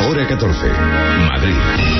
Hora 14, Madrid.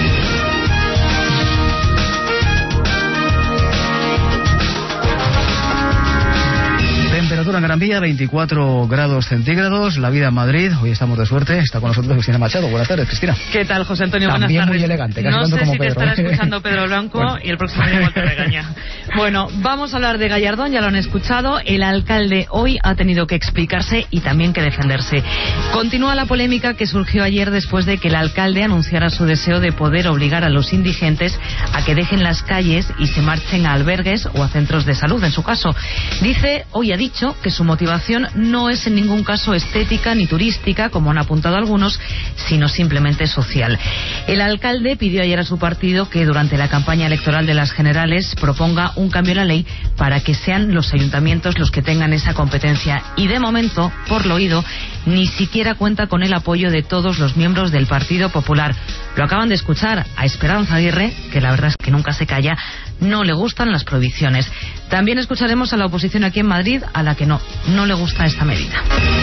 Temperatura en Gran Vía, 24 grados centígrados. La vida en Madrid. Hoy estamos de suerte. Está con nosotros Cristina Machado. Buenas tardes, Cristina. ¿Qué tal, José Antonio? También Buenas tardes. Muy elegante. Casi no tanto sé como si Pedro. Te estará escuchando Pedro Blanco bueno. Y el próximo día igual te regaña. Bueno, vamos a hablar de Gallardón. Ya lo han escuchado. El alcalde hoy ha tenido que explicarse y también que defenderse. Continúa la polémica que surgió ayer después de que el alcalde anunciara su deseo de poder obligar a los indigentes a que dejen las calles y se marchen a albergues o a centros de salud, en su caso. Hoy ha dicho que su motivación no es en ningún caso estética ni turística, como han apuntado algunos, sino simplemente social. El alcalde pidió ayer a su partido que durante la campaña electoral de las generales proponga un cambio en la ley para que sean los ayuntamientos los que tengan esa competencia y de momento, por lo oído, ni siquiera cuenta con el apoyo de todos los miembros del Partido Popular. Lo acaban de escuchar a Esperanza Aguirre, que la verdad es que nunca se calla, no le gustan las prohibiciones. También escucharemos a la oposición aquí en Madrid, a la que no le gusta esta medida.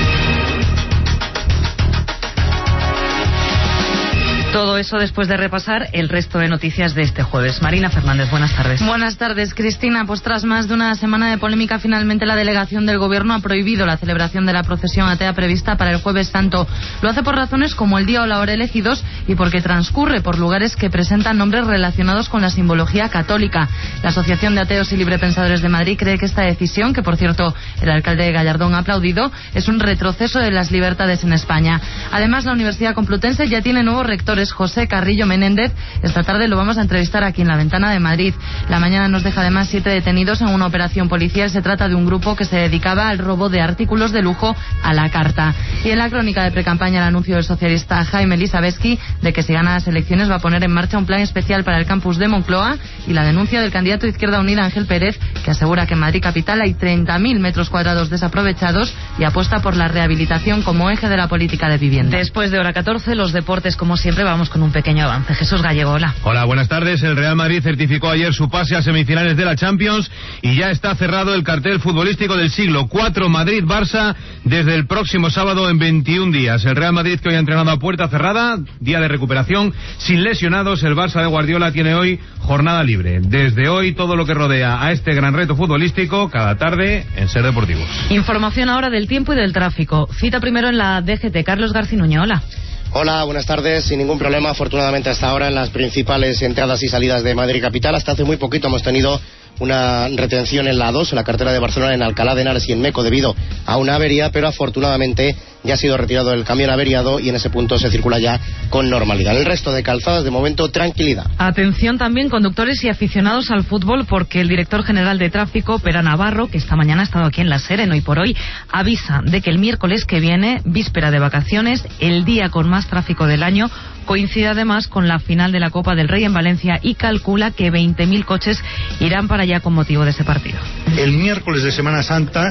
Todo eso después de repasar el resto de noticias de este jueves. Marina Fernández, buenas tardes. Buenas tardes, Cristina. Pues tras más de una semana de polémica, finalmente la delegación del Gobierno ha prohibido la celebración de la procesión atea prevista para el Jueves Santo. Lo hace por razones como el día o la hora elegidos y porque transcurre por lugares que presentan nombres relacionados con la simbología católica. La Asociación de Ateos y Librepensadores de Madrid cree que esta decisión, que por cierto el alcalde de Gallardón ha aplaudido, es un retroceso de las libertades en España. Además, la Universidad Complutense ya tiene nuevos rectores. José Carrillo Menéndez. Esta tarde lo vamos a entrevistar aquí en La Ventana de Madrid. La mañana nos deja además 7 detenidos en una operación policial. Se trata de un grupo que se dedicaba al robo de artículos de lujo a la carta. Y en la crónica de precampaña, el anuncio del socialista Jaime Lizabeski de que si gana las elecciones va a poner en marcha un plan especial para el campus de Moncloa, y la denuncia del candidato de Izquierda Unida Ángel Pérez, que asegura que en Madrid capital hay 30.000 metros cuadrados desaprovechados y apuesta por la rehabilitación como eje de la política de vivienda. Después de hora 14, los deportes como siempre. Vamos con un pequeño avance. Jesús Gallego, hola. Hola, buenas tardes. El Real Madrid certificó ayer su pase a semifinales de la Champions y ya está cerrado el cartel futbolístico del siglo. 4 Madrid-Barça desde el próximo sábado en 21 días. El Real Madrid, que hoy ha entrenado a puerta cerrada, día de recuperación, sin lesionados. El Barça de Guardiola tiene hoy jornada libre. Desde hoy, todo lo que rodea a este gran reto futbolístico, cada tarde en Ser Deportivos. Información ahora del tiempo y del tráfico. Cita primero en la DGT. Carlos Garcinuño, hola. Hola, buenas tardes. Sin ningún problema, afortunadamente hasta ahora en las principales entradas y salidas de Madrid capital. Hasta hace muy poquito hemos tenido una retención en la A2, en la carretera de Barcelona, en Alcalá de Henares y en Meco, debido a una avería, pero afortunadamente ya ha sido retirado el camión averiado y en ese punto se circula ya con normalidad. El resto de calzadas, de momento, tranquilidad. Atención también, conductores y aficionados al fútbol, porque el director general de tráfico, Pera Navarro, que esta mañana ha estado aquí en La SER, en Hoy por Hoy, avisa de que el miércoles que viene, víspera de vacaciones, el día con más tráfico del año, coincide además con la final de la Copa del Rey en Valencia y calcula que 20.000 coches irán para allá con motivo de ese partido. El miércoles de Semana Santa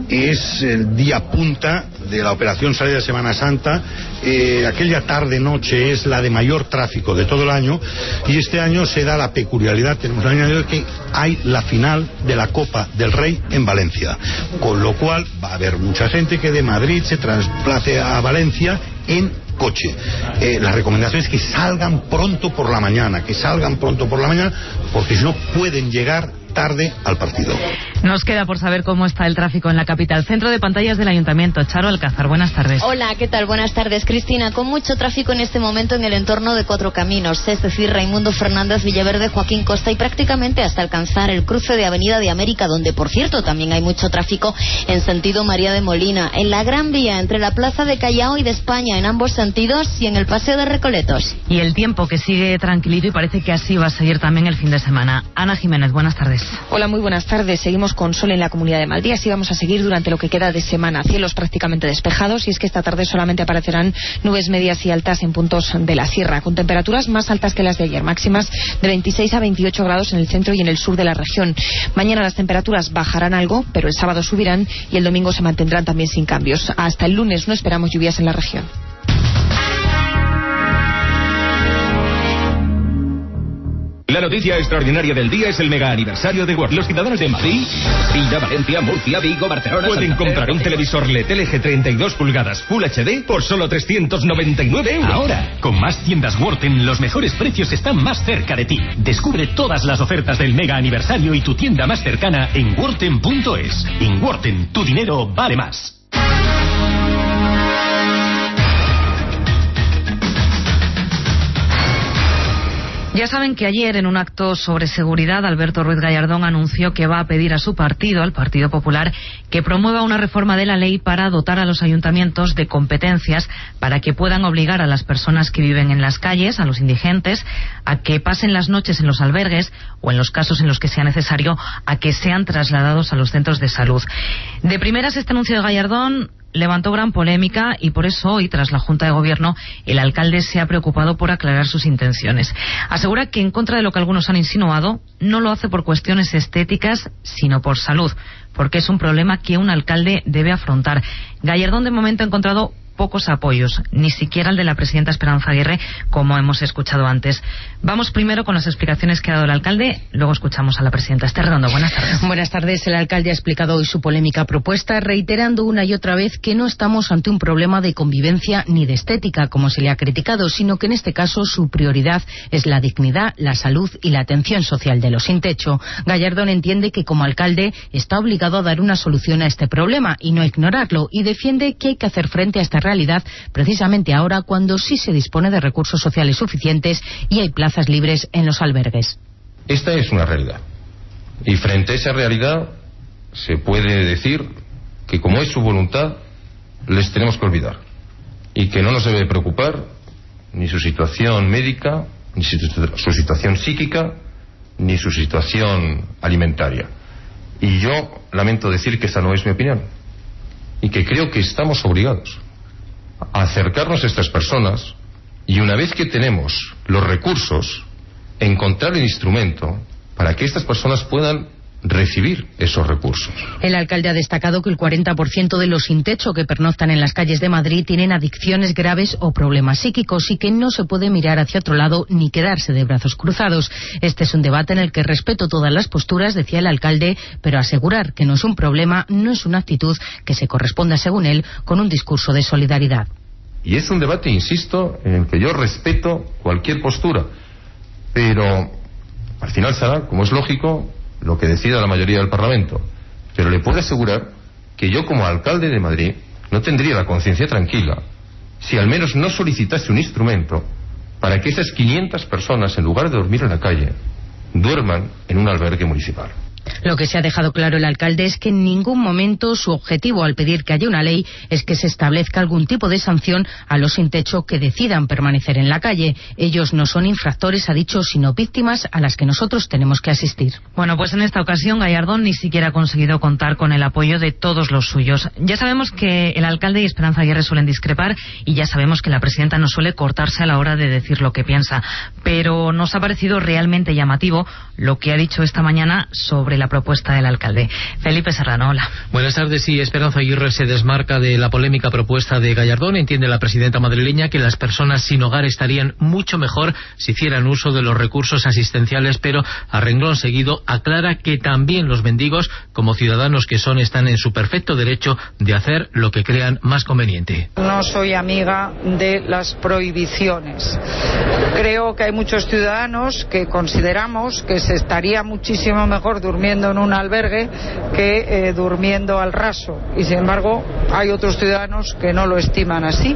es el día punta de la operación salida de Semana Santa. Aquella tarde-noche es la de mayor tráfico de todo el año, y este año se da la peculiaridad, tenemos el año que hay la final de la Copa del Rey en Valencia, con lo cual va a haber mucha gente que de Madrid se trasplace a Valencia en coche. La recomendación es que salgan pronto por la mañana, porque si no pueden llegar tarde al partido. Nos queda por saber cómo está el tráfico en la capital. Centro de pantallas del Ayuntamiento. Charo Alcázar, buenas tardes. Hola, ¿qué tal? Buenas tardes, Cristina. Con mucho tráfico en este momento en el entorno de Cuatro Caminos, es decir, Raimundo Fernández, Villaverde, Joaquín Costa, y prácticamente hasta alcanzar el cruce de Avenida de América, donde, por cierto, también hay mucho tráfico en sentido María de Molina. En la Gran Vía, entre la Plaza de Callao y de España, en ambos sentidos, y en el Paseo de Recoletos. Y el tiempo, que sigue tranquilito, y parece que así va a seguir también el fin de semana. Ana Jiménez, buenas tardes. Hola, muy buenas tardes. Seguimos con sol en la Comunidad de Madrid. Así vamos a seguir durante lo que queda de semana. Cielos prácticamente despejados, y es que esta tarde solamente aparecerán nubes medias y altas en puntos de la sierra, con temperaturas más altas que las de ayer, máximas de 26 a 28 grados en el centro y en el sur de la región. Mañana las temperaturas bajarán algo, pero el sábado subirán y el domingo se mantendrán también sin cambios. Hasta el lunes no esperamos lluvias en la región. La noticia extraordinaria del día es el mega aniversario de Word. Los ciudadanos de Madrid, Sevilla, Valencia, Murcia, Vigo, Barcelona... pueden comprar un televisor LED LG 32 pulgadas Full HD por solo 399 euros. Ahora, con más tiendas Worten, los mejores precios están más cerca de ti. Descubre todas las ofertas del mega aniversario y tu tienda más cercana en worten.es. En Worten, tu dinero vale más. Ya saben que ayer, en un acto sobre seguridad, Alberto Ruiz Gallardón anunció que va a pedir a su partido, al Partido Popular, que promueva una reforma de la ley para dotar a los ayuntamientos de competencias para que puedan obligar a las personas que viven en las calles, a los indigentes, a que pasen las noches en los albergues o, en los casos en los que sea necesario, a que sean trasladados a los centros de salud. De primeras, este anuncio de Gallardón levantó gran polémica y por eso hoy, tras la Junta de Gobierno, el alcalde se ha preocupado por aclarar sus intenciones. Asegura que, en contra de lo que algunos han insinuado, no lo hace por cuestiones estéticas, sino por salud, porque es un problema que un alcalde debe afrontar. Gallardón, de momento, ha encontrado pocos apoyos, ni siquiera el de la presidenta Esperanza Aguirre, como hemos escuchado antes. Vamos primero con las explicaciones que ha dado el alcalde, luego escuchamos a la presidenta. Esther Redondo, buenas tardes. Buenas tardes. El alcalde ha explicado hoy su polémica propuesta, reiterando una y otra vez que no estamos ante un problema de convivencia ni de estética, como se le ha criticado, sino que en este caso su prioridad es la dignidad, la salud y la atención social de los sin techo. Gallardón entiende que como alcalde está obligado a dar una solución a este problema y no ignorarlo, y defiende que hay que hacer frente a esta realidad precisamente ahora, cuando sí se dispone de recursos sociales suficientes y hay plazas libres en los albergues. Esta es una realidad y frente a esa realidad se puede decir que, como es su voluntad, les tenemos que olvidar y que no nos debe preocupar ni su situación médica, ni su situación psíquica, ni su situación alimentaria. Y yo lamento decir que esta no es mi opinión y que creo que estamos obligados a acercarnos a estas personas y, una vez que tenemos los recursos, encontrar el instrumento para que estas personas puedan recibir esos recursos. El alcalde ha destacado que el 40% de los sin techo que pernoctan en las calles de Madrid tienen adicciones graves o problemas psíquicos y que no se puede mirar hacia otro lado ni quedarse de brazos cruzados. Este es un debate en el que respeto todas las posturas, decía el alcalde, pero asegurar que no es un problema no es una actitud que se corresponda, según él, con un discurso de solidaridad. Y es un debate, insisto, en el que yo respeto cualquier postura, pero al final será, como es lógico, lo que decida la mayoría del Parlamento. Pero le puedo asegurar que yo, como alcalde de Madrid, no tendría la conciencia tranquila si al menos no solicitase un instrumento para que esas 500 personas, en lugar de dormir en la calle, duerman en un albergue municipal. Lo que se ha dejado claro el alcalde es que en ningún momento su objetivo al pedir que haya una ley es que se establezca algún tipo de sanción a los sin techo que decidan permanecer en la calle. Ellos no son infractores, ha dicho, sino víctimas a las que nosotros tenemos que asistir. Bueno, pues en esta ocasión Gallardón ni siquiera ha conseguido contar con el apoyo de todos los suyos. Ya sabemos que el alcalde y Esperanza Aguirre suelen discrepar y ya sabemos que la presidenta no suele cortarse a la hora de decir lo que piensa, pero nos ha parecido realmente llamativo lo que ha dicho esta mañana sobre la propuesta del alcalde. Felipe Serrano, hola. Buenas tardes. Sí, Esperanza Aguirre se desmarca de la polémica propuesta de Gallardón. Entiende la presidenta madrileña que las personas sin hogar estarían mucho mejor si hicieran uso de los recursos asistenciales, pero a renglón seguido aclara que también los mendigos, como ciudadanos que son, están en su perfecto derecho de hacer lo que crean más conveniente. No soy amiga de las prohibiciones. Creo que hay muchos ciudadanos que consideramos que se estaría muchísimo mejor durmiendo en un albergue que durmiendo al raso, y sin embargo hay otros ciudadanos que no lo estiman así.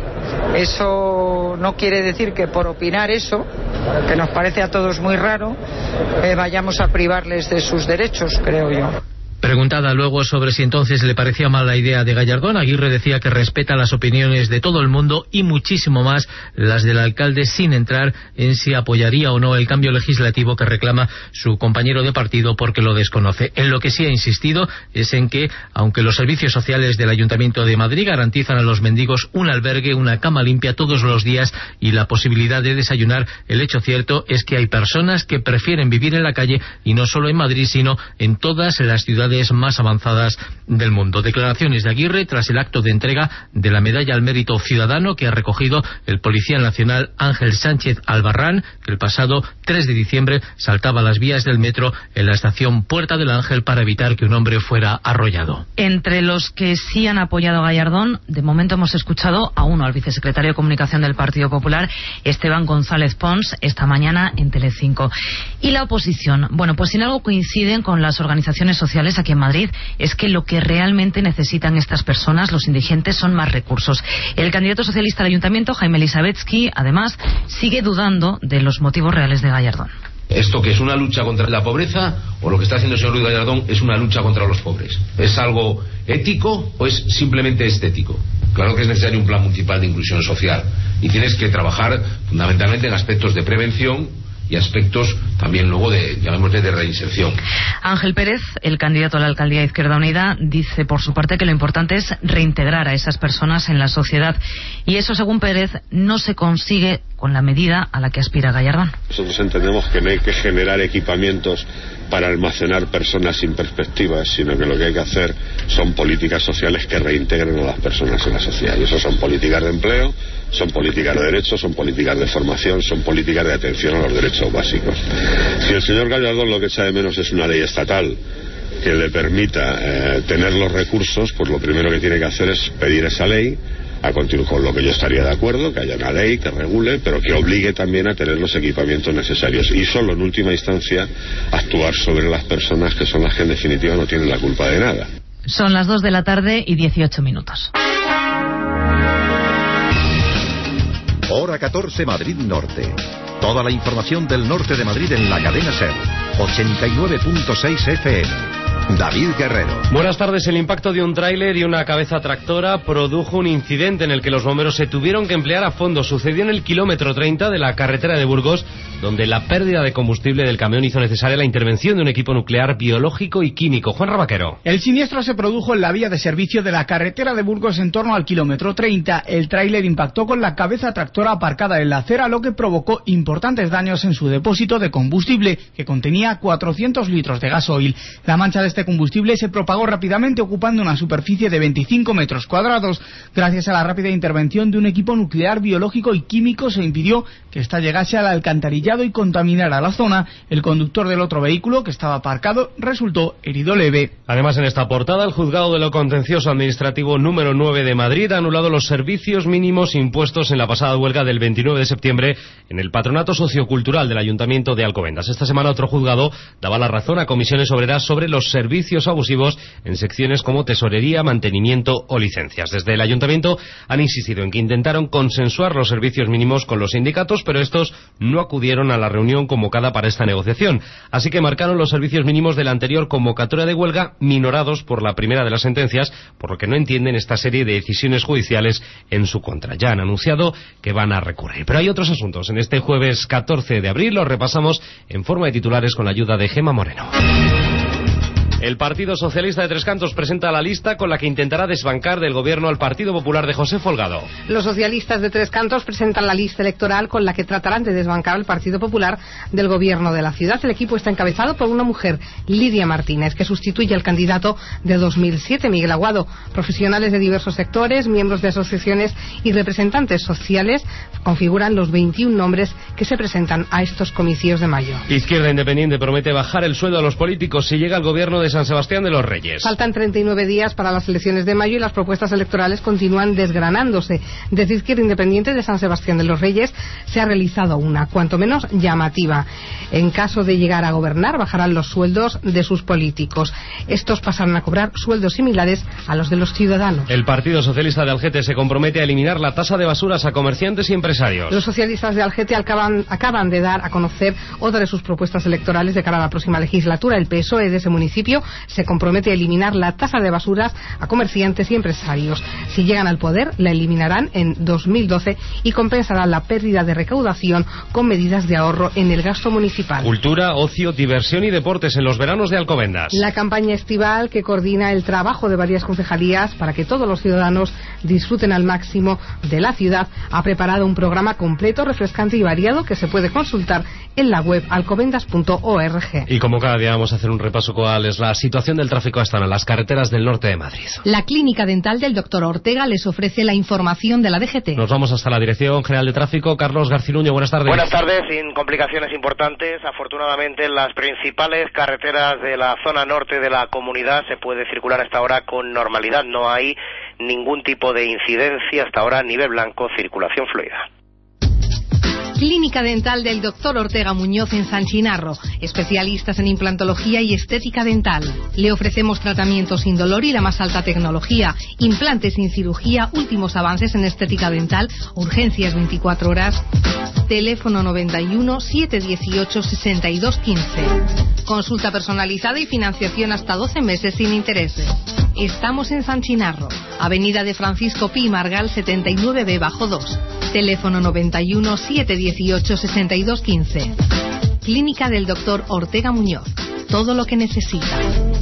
Eso no quiere decir que por opinar eso, que nos parece a todos muy raro, vayamos a privarles de sus derechos, creo yo. Preguntada luego sobre si entonces le parecía mal la idea de Gallardón, Aguirre decía que respeta las opiniones de todo el mundo y muchísimo más las del alcalde, sin entrar en si apoyaría o no el cambio legislativo que reclama su compañero de partido, porque lo desconoce. En lo que sí ha insistido es en que, aunque los servicios sociales del Ayuntamiento de Madrid garantizan a los mendigos un albergue, una cama limpia todos los días y la posibilidad de desayunar, el hecho cierto es que hay personas que prefieren vivir en la calle, y no solo en Madrid, sino en todas las ciudades sociedades más avanzadas del mundo. Declaraciones de Aguirre tras el acto de entrega de la Medalla al Mérito Ciudadano que ha recogido el Policía Nacional Ángel Sánchez Albarrán, que el pasado 3 de diciembre saltaba a las vías del metro en la estación Puerta del Ángel para evitar que un hombre fuera arrollado. Entre los que sí han apoyado a Gallardón, de momento hemos escuchado a uno, al vicesecretario de Comunicación del Partido Popular, Esteban González Pons, esta mañana en Telecinco. Y la oposición, bueno, pues sin algo coinciden con las organizaciones sociales aquí en Madrid, es que lo que realmente necesitan estas personas, los indigentes, son más recursos. El candidato socialista al ayuntamiento, Jaime Elisabetsky, además, sigue dudando de los motivos reales de Gallardón. ¿Esto que es una lucha contra la pobreza o lo que está haciendo el señor Ruiz Gallardón es una lucha contra los pobres? ¿Es algo ético o es simplemente estético? Claro que es necesario un plan municipal de inclusión social y tienes que trabajar fundamentalmente en aspectos de prevención y aspectos también luego de reinserción. Ángel Pérez, el candidato a la alcaldía de Izquierda Unida, dice por su parte que lo importante es reintegrar a esas personas en la sociedad y eso, según Pérez, no se consigue con la medida a la que aspira Gallardón. Nosotros entendemos que no hay que generar equipamientos para almacenar personas sin perspectivas, sino que lo que hay que hacer son políticas sociales que reintegren a las personas en la sociedad. Y eso son políticas de empleo, son políticas de derechos, son políticas de formación, son políticas de atención a los derechos básicos. Si el señor Gallardón lo que echa de menos es una ley estatal que le permita tener los recursos, pues lo primero que tiene que hacer es pedir esa ley, a continuar con lo que yo estaría de acuerdo, que haya una ley que regule, pero que obligue también a tener los equipamientos necesarios y solo en última instancia actuar sobre las personas que son las que en definitiva no tienen la culpa de nada. Son las 2 de la tarde y 18 minutos. Hora 14 Madrid Norte. Toda la información del norte de Madrid en la cadena SER. 89.6 FM. David Guerrero. Buenas tardes. El impacto de un tráiler y una cabeza tractora produjo un incidente en el que los bomberos se tuvieron que emplear a fondo. Sucedió en el kilómetro 30 de la carretera de Burgos, donde la pérdida de combustible del camión hizo necesaria la intervención de un equipo nuclear, biológico y químico. Juan Rabaquero. El siniestro se produjo en la vía de servicio de la carretera de Burgos en torno al kilómetro 30. El tráiler impactó con la cabeza tractora aparcada en la acera, lo que provocó importantes daños en su depósito de combustible, que contenía 400 litros de gasoil. La mancha de este combustible se propagó rápidamente, ocupando una superficie de 25 metros cuadrados. Gracias a la rápida intervención de un equipo nuclear, biológico y químico, se impidió que ésta llegase al alcantarillado y contaminara la zona. El conductor del otro vehículo, que estaba aparcado, resultó herido leve. Además, en esta portada, el Juzgado de lo Contencioso Administrativo número 9 de Madrid ha anulado los servicios mínimos impuestos en la pasada huelga del 29 de septiembre en el Patronato Sociocultural del Ayuntamiento de Alcobendas. Esta semana otro juzgado daba la razón a comisiones obreras sobre los servicios abusivos en secciones como tesorería, mantenimiento o licencias. Desde el Ayuntamiento han insistido en que intentaron consensuar los servicios mínimos con los sindicatos, pero estos no acudieron a la reunión convocada para esta negociación. Así que marcaron los servicios mínimos de la anterior convocatoria de huelga minorados por la primera de las sentencias, por lo que no entienden esta serie de decisiones judiciales en su contra. Ya han anunciado que van a recurrir. Pero hay otros asuntos. En este jueves 14 de abril los repasamos en forma de titulares con la ayuda de Gemma Moreno. El Partido Socialista de Tres Cantos presenta la lista con la que intentará desbancar del gobierno al Partido Popular de José Folgado. Los socialistas de Tres Cantos presentan la lista electoral con la que tratarán de desbancar al Partido Popular del gobierno de la ciudad. El equipo está encabezado por una mujer, Lidia Martínez, que sustituye al candidato de 2007, Miguel Aguado. Profesionales de diversos sectores, miembros de asociaciones y representantes sociales configuran los 21 nombres que se presentan a estos comicios de mayo. Izquierda Independiente promete bajar el sueldo a los políticos si llega al gobierno de San Sebastián de los Reyes. Faltan 39 días para las elecciones de mayo y las propuestas electorales continúan desgranándose. Desde Izquierda Independiente de San Sebastián de los Reyes se ha realizado una, cuanto menos llamativa. En caso de llegar a gobernar, bajarán los sueldos de sus políticos. Estos pasarán a cobrar sueldos similares a los de los ciudadanos. El Partido Socialista de Algete se compromete a eliminar la tasa de basuras a comerciantes y empresarios. Los socialistas de Algete acaban de dar a conocer otra de sus propuestas electorales de cara a la próxima legislatura. El PSOE de ese municipio se compromete a eliminar la tasa de basuras a comerciantes y empresarios. Si llegan al poder, la eliminarán en 2012 y compensarán la pérdida de recaudación con medidas de ahorro en el gasto municipal. Cultura, ocio, diversión y deportes en los veranos de Alcobendas. La campaña estival, que coordina el trabajo de varias concejalías para que todos los ciudadanos disfruten al máximo de la ciudad, ha preparado un programa completo, refrescante y variado que se puede consultar en la web alcobendas.org. Y como cada día vamos a hacer un repaso cuál es la situación del tráfico hasta ahora en las carreteras del norte de Madrid. La clínica dental del Dr. Ortega les ofrece la información de la DGT. Nos vamos hasta la Dirección General de Tráfico. Carlos Garcinuño, buenas tardes. Buenas tardes, sin complicaciones importantes. Afortunadamente, en las principales carreteras de la zona norte de la comunidad se puede circular hasta ahora con normalidad. No hay ningún tipo de incidencia hasta ahora a nivel blanco, circulación fluida. Clínica dental del Dr. Ortega Muñoz en San Chinarro, especialistas en implantología y estética dental. Le ofrecemos tratamiento sin dolor y la más alta tecnología, implantes sin cirugía, últimos avances en estética dental, urgencias 24 horas. Teléfono 91 718 6215. Consulta personalizada y financiación hasta 12 meses sin intereses. Estamos en San Chinarro, Avenida de Francisco Pi Margal 79B bajo 2. Teléfono 91 718 6215. Clínica del Dr. Ortega Muñoz. Todo lo que necesita.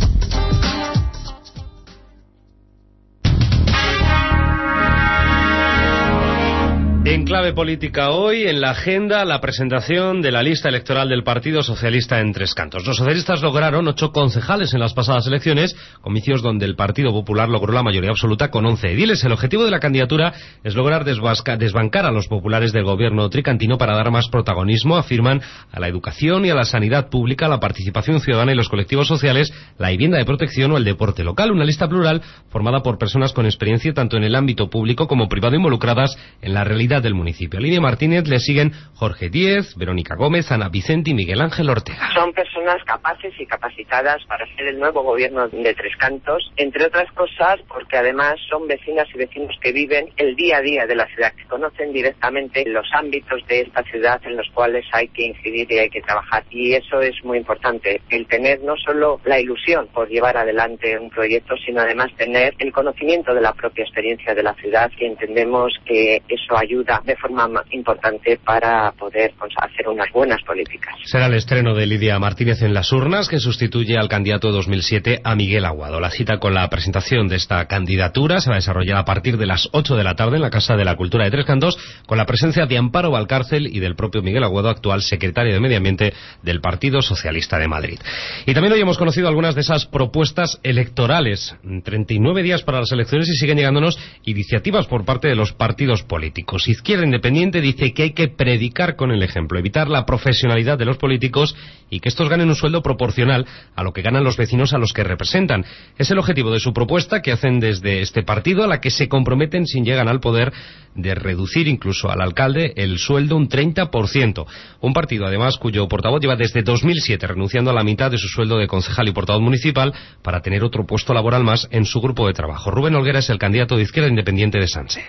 En clave política hoy, en la agenda, la presentación de la lista electoral del Partido Socialista en Tres Cantos. Los socialistas lograron 8 concejales en las pasadas elecciones, comicios donde el Partido Popular logró la mayoría absoluta con 11 ediles. El objetivo de la candidatura es lograr desbancar a los populares del gobierno tricantino para dar más protagonismo, afirman, a la educación y a la sanidad pública, la participación ciudadana y los colectivos sociales, la vivienda de protección o el deporte local. Una lista plural formada por personas con experiencia tanto en el ámbito público como privado involucradas en la realidad del municipio. A Lidia Martínez le siguen Jorge Díez, Verónica Gómez, Ana Vicente y Miguel Ángel Ortega. Son personas capaces y capacitadas para ser el nuevo gobierno de Tres Cantos, entre otras cosas porque además son vecinas y vecinos que viven el día a día de la ciudad, que conocen directamente los ámbitos de esta ciudad en los cuales hay que incidir y hay que trabajar. Y eso es muy importante, el tener no solo la ilusión por llevar adelante un proyecto, sino además tener el conocimiento de la propia experiencia de la ciudad, que entendemos que eso ayuda de forma importante para poder hacer unas buenas políticas. Será el estreno de Lidia Martínez en las urnas, que sustituye al candidato 2007 a Miguel Aguado. La cita con la presentación de esta candidatura se va a desarrollar a partir de las 8 de la tarde en la Casa de la Cultura de Tres Cantos, con la presencia de Amparo Valcárcel y del propio Miguel Aguado, actual secretario de Medio Ambiente del Partido Socialista de Madrid. Y también hoy hemos conocido algunas de esas propuestas electorales. 39 días para las elecciones y siguen llegándonos iniciativas por parte de los partidos políticos. Izquierda Independiente dice que hay que predicar con el ejemplo, evitar la profesionalidad de los políticos y que estos ganen un sueldo proporcional a lo que ganan los vecinos a los que representan. Es el objetivo de su propuesta que hacen desde este partido, a la que se comprometen, si llegan al poder, de reducir incluso al alcalde el sueldo un 30%. Un partido, además, cuyo portavoz lleva desde 2007 renunciando a la mitad de su sueldo de concejal y portavoz municipal para tener otro puesto laboral más en su grupo de trabajo. Rubén Olguera es el candidato de Izquierda Independiente de Sanse.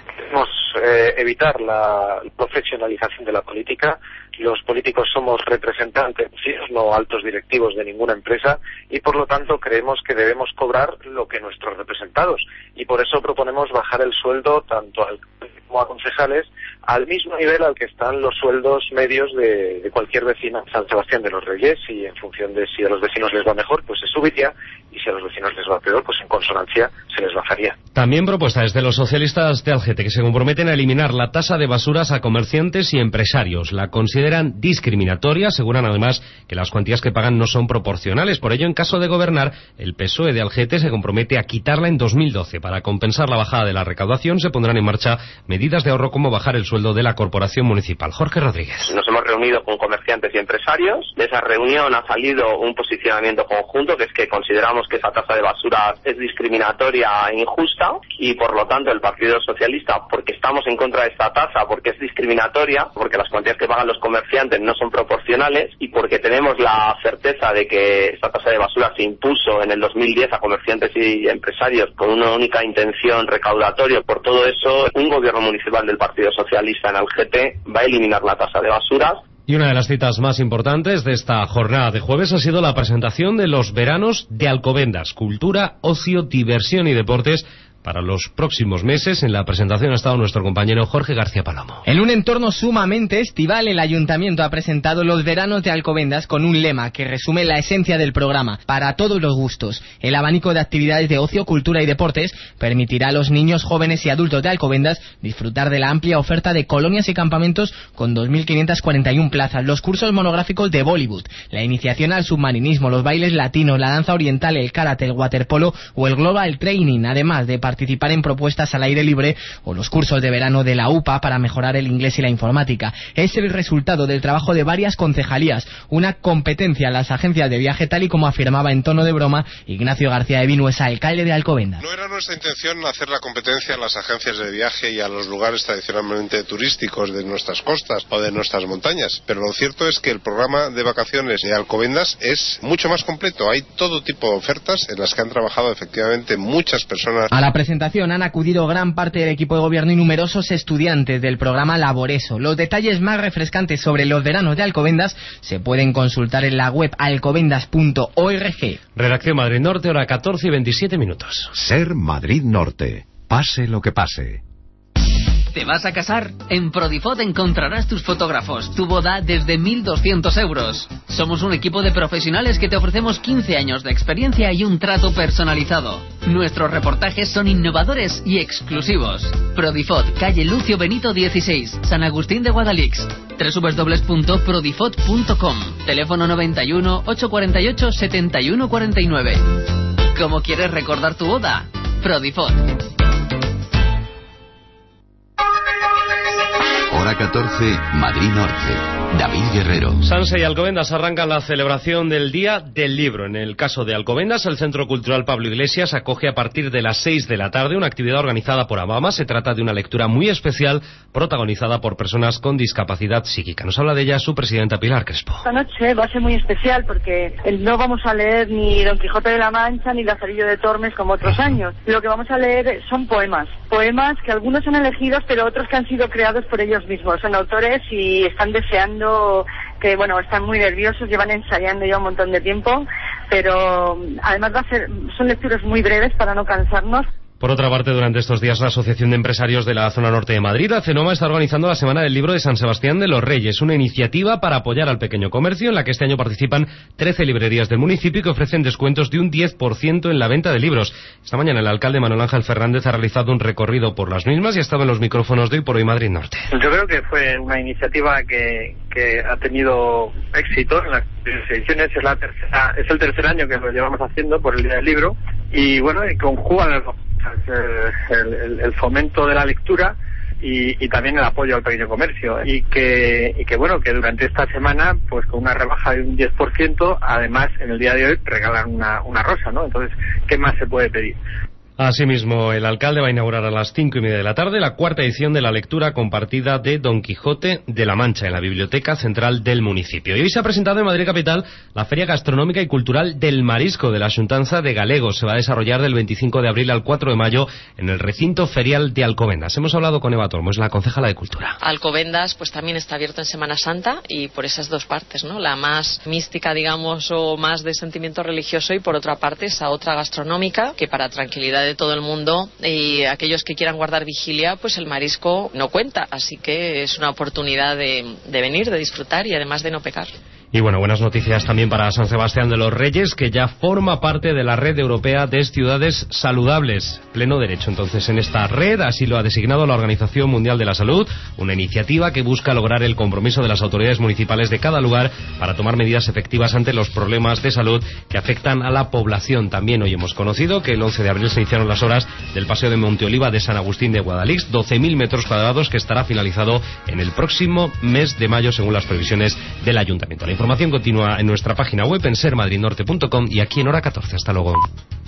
Evitar la profesionalización de la política. Los políticos somos representantes, no altos directivos de ninguna empresa, y por lo tanto creemos que debemos cobrar lo que nuestros representados, y por eso proponemos bajar el sueldo tanto al como a concejales al mismo nivel al que están los sueldos medios de cualquier vecino en San Sebastián de los Reyes, y en función de si a los vecinos les va mejor, pues se subiría, y si a los vecinos les va peor, pues en consonancia se les bajaría. También propuesta desde los socialistas de Algete, que se comprometen a eliminar la tasa de basuras a comerciantes y empresarios. La consideran discriminatoria, aseguran además que las cuantías que pagan no son proporcionales. Por ello, en caso de gobernar, el PSOE de Algete se compromete a quitarla en 2012. Para compensar la bajada de la recaudación se pondrán en marcha medidas de ahorro como bajar el sueldo de la corporación municipal. Jorge Rodríguez. Nos hemos reunido con comerciantes y empresarios. De esa reunión ha salido un posicionamiento conjunto, que es que consideramos que esa tasa de basura es discriminatoria e injusta, y por lo tanto el Partido Socialista, porque estamos en contra de esta tasa, porque es discriminatoria, porque las cuantías que pagan los comerciantes no son proporcionales, y porque tenemos la certeza de que esta tasa de basura se impuso en el 2010 a comerciantes y empresarios con una única intención recaudatoria. Por todo eso, un gobierno municipal del Partido Socialista en Algete va a eliminar la tasa de basuras. Y una de las citas más importantes de esta jornada de jueves ha sido la presentación de los veranos de Alcobendas, cultura, ocio, diversión y deportes, para los próximos meses. En la presentación ha estado nuestro compañero Jorge García Palomo. En un entorno sumamente estival, el Ayuntamiento ha presentado los veranos de Alcobendas con un lema que resume la esencia del programa: para todos los gustos. El abanico de actividades de ocio, cultura y deportes permitirá a los niños, jóvenes y adultos de Alcobendas disfrutar de la amplia oferta de colonias y campamentos con 2.541 plazas, los cursos monográficos de Bollywood, la iniciación al submarinismo, los bailes latinos, la danza oriental, el karate, el waterpolo o el global training, además de participar en propuestas al aire libre o los cursos de verano de la UPA para mejorar el inglés y la informática. Es el resultado del trabajo de varias concejalías, una competencia en las agencias de viaje, tal y como afirmaba en tono de broma Ignacio García de Vinuesa, alcalde de Alcobendas. No era nuestra intención hacer la competencia a las agencias de viaje y a los lugares tradicionalmente turísticos de nuestras costas o de nuestras montañas, pero lo cierto es que el programa de vacaciones de Alcobendas es mucho más completo. Hay todo tipo de ofertas en las que han trabajado efectivamente muchas personas. A la presentación han acudido gran parte del equipo de gobierno y numerosos estudiantes del programa Laboreso. Los detalles más refrescantes sobre los veranos de Alcobendas se pueden consultar en la web alcobendas.org. Redacción Madrid Norte, hora 14 y 27 minutos. Ser Madrid Norte. Pase lo que pase. ¿Te vas a casar? En Prodifot encontrarás tus fotógrafos, tu boda desde 1.200 euros. Somos un equipo de profesionales que te ofrecemos 15 años de experiencia y un trato personalizado. Nuestros reportajes son innovadores y exclusivos. Prodifot, calle Lucio Benito 16, San Agustín de Guadalix. www.prodifot.com. Teléfono 91 848 7149. ¿Cómo quieres recordar tu boda? Prodifot. Hora 14, Madrid Norte. David Guerrero. Sanse y Alcobendas arrancan la celebración del Día del Libro. En el caso de Alcobendas, el Centro Cultural Pablo Iglesias acoge a partir de las 6 de la tarde una actividad organizada por Amama. Se trata de una lectura muy especial protagonizada por personas con discapacidad psíquica. Nos habla de ella su presidenta Pilar Crespo. Esta noche va a ser muy especial porque no vamos a leer ni Don Quijote de la Mancha ni Lazarillo de Tormes como otros años. Lo que vamos a leer son poemas que algunos son elegidos pero otros que han sido creados por ellos mismos. Son autores y están deseando que, bueno, están muy nerviosos, llevan ensayando ya un montón de tiempo, pero además son lecturas muy breves para no cansarnos. Por otra parte, durante estos días la Asociación de Empresarios de la Zona Norte de Madrid, ACENOMA, está organizando la Semana del Libro de San Sebastián de los Reyes, una iniciativa para apoyar al pequeño comercio en la que este año participan 13 librerías del municipio que ofrecen descuentos de un 10% en la venta de libros. Esta mañana el alcalde Manuel Ángel Fernández ha realizado un recorrido por las mismas y ha estado en los micrófonos de Hoy por Hoy Madrid Norte. Yo creo que fue una iniciativa que ha tenido éxito en las ediciones. Es el tercer año que lo llevamos haciendo por el Día del Libro y bueno, conjugan el fomento de la lectura y también el apoyo al pequeño comercio y que bueno, que durante esta semana pues con una rebaja de un 10%, además en el día de hoy regalan una rosa, ¿no? Entonces, ¿qué más se puede pedir? Asimismo, el alcalde va a inaugurar a las 5:30 de la tarde la cuarta edición de la lectura compartida de Don Quijote de la Mancha en la Biblioteca Central del municipio. Y hoy se ha presentado en Madrid Capital la Feria Gastronómica y Cultural del Marisco de la Xuntanza de Galegos. Se va a desarrollar del 25 de abril al 4 de mayo en el recinto ferial de Alcobendas. Hemos hablado con Eva Tormo, es la concejala de Cultura. Alcobendas pues también está abierto en Semana Santa y por esas dos partes, ¿no? La más mística, digamos, o más de sentimiento religioso y por otra parte esa otra gastronómica que para tranquilidad de todo el mundo y aquellos que quieran guardar vigilia, pues el marisco no cuenta, así que es una oportunidad de venir, de disfrutar y además de no pecar. Y bueno, buenas noticias también para San Sebastián de los Reyes, que ya forma parte de la red europea de ciudades saludables. Pleno derecho entonces en esta red, así lo ha designado la Organización Mundial de la Salud, una iniciativa que busca lograr el compromiso de las autoridades municipales de cada lugar para tomar medidas efectivas ante los problemas de salud que afectan a la población. También hoy hemos conocido que el 11 de abril se iniciaron las obras del Paseo de Monteoliva de San Agustín de Guadalix, 12.000 metros cuadrados que estará finalizado en el próximo mes de mayo según las previsiones del Ayuntamiento. La información continúa en nuestra página web en sermadridnorte.com y aquí en Hora 14. Hasta luego.